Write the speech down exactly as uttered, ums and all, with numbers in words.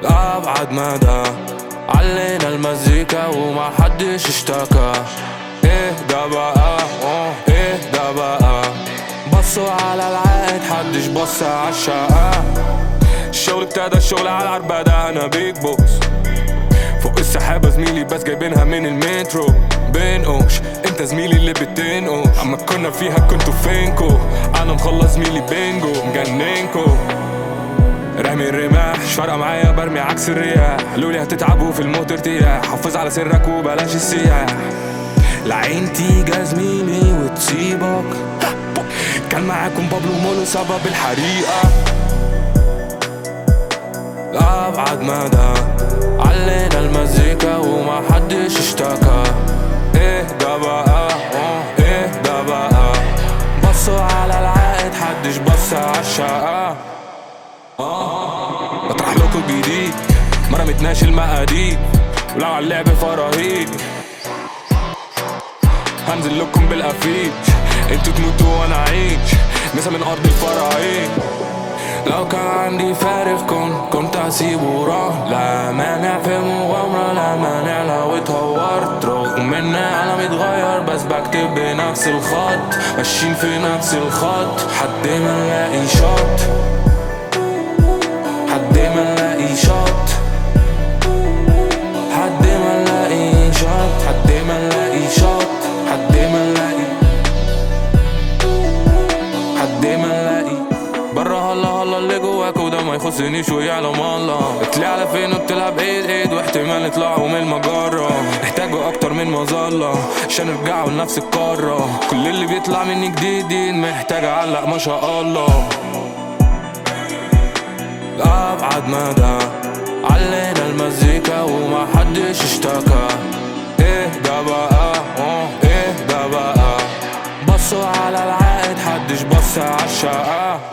لأبعد مدى علينا المزيكا وما حدش اشتكى. ايه ده بقى ايه ده بقى بصوا على العائد حدش بص عالشقة. الشغل ابتدى الشغل على العربدة انا بيج بوس فوق السحابة زميلي بس جايبينها من المترو. بنقوش انت زميلي اللي بتنقوش اما كنا فيها كنتوا فينكو. انا مخلص زميلي بينجو مجننكو رامي الرماح مش فارقة معايا برمي عكس الرياح. قالولي هتتعبوا في الموت ارتياح حافظ على سرك وبلاش السياح. العين تيجي زميلي وتسيبك كان معاكم بابلو مولو سبب الحريقة. لأبعد مدى علينا المزيكا وما حدش اشتكى. ايه ده بقى ايه ده بقى بصوا على العائد حدش بص عالشقة. بطرح لكم جديد ما رمتناش المقادير ولو على اللعب فرهيد هنزل لكم بالافيج انتوا تموتوا وانا اعيش مسا من ارض الفراعين. لو كان عندي فارغ كن كنت هسيبه وراه. لا مانع في المغامرة لا مانع لو اتهورت رغم ان انا متغير بس بكتب بنفس الخط ماشيين في نفس الخط حد ما نلاقي شط حد ما نلاقي شط حد ما نلاقي شط حد ما نلاقي شط حد ما نلاقي حد ما نلاقي برا هلا هلا اللي جواك وده ما يخصنيش ويعلم الله. بتلاقي على فين وبتلعب ايد ايد واحتمال يطلعوا من المجرة. احتاجوا اكتر من مظلة عشان يرجعوا لنفس القارة. كل اللي بيطلع مني جديدين محتاج اعلق ما شاء الله. لأبعد مدى علينا المزيكا وما حدش اشتكى. ايه ده بقى ايه ده بقى بصوا على العائد حدش بص عالشقة.